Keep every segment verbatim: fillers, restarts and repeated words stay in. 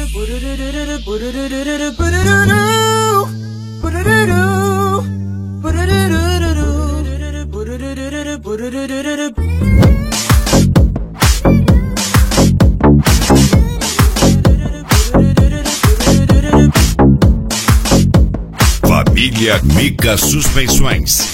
Família Mica Suspensões.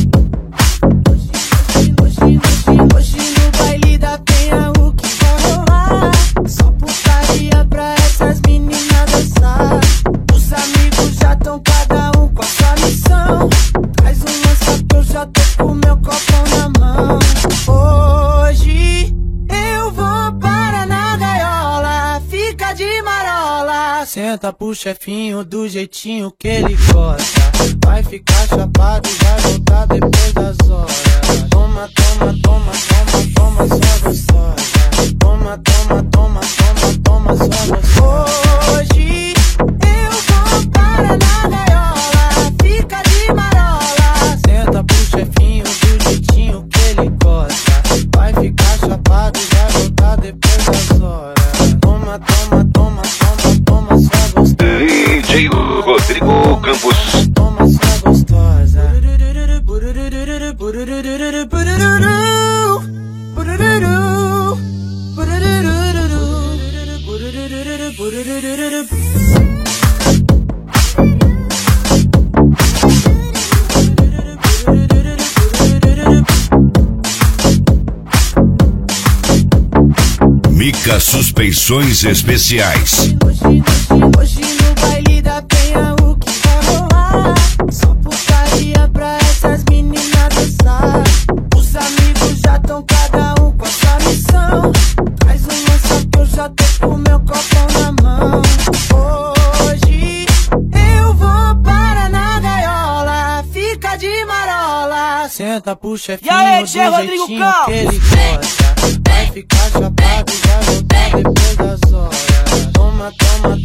Hoje no baile da penha o que vai rolar? Só putaria pra essas meninas dançar. Os amigos já tão cada um com a sua missão. Traz um lança que eu já tô com meu copão na mão. Hoje eu vou para na gaiola, fica de marola. Senta pro chefinho do jeitinho que ele gosta. Vai ficar chapado e vai voltar depois das horas. Toma, toma, toma, toma, toma, só gostosa. Toma, toma, toma, toma, toma, só gostosa. Hoje eu vou para na gaiola, fica de marola. Senta pro chefinho do jeitinho que ele gosta. Vai ficar chapado e vai voltar depois das horas. Toma, toma, toma, toma, toma, só gostosa. D J Rodrigo Campos. Toma, só gostosa. Mica Suspensões Especiais. Hoje, hoje, hoje no baile da penha o que vai rolar? Só putaria pra essas meninas dançar. Os amigos já tão cada um com a sua missão. Traz um lança que eu já tô com meu copão na mão. Hoje eu vou para na gaiola, fica de marola. Senta pro chefinho do jeitinho que ele gosta. Vai ficar chapado e vai voltar depois das horas. Toma, toma,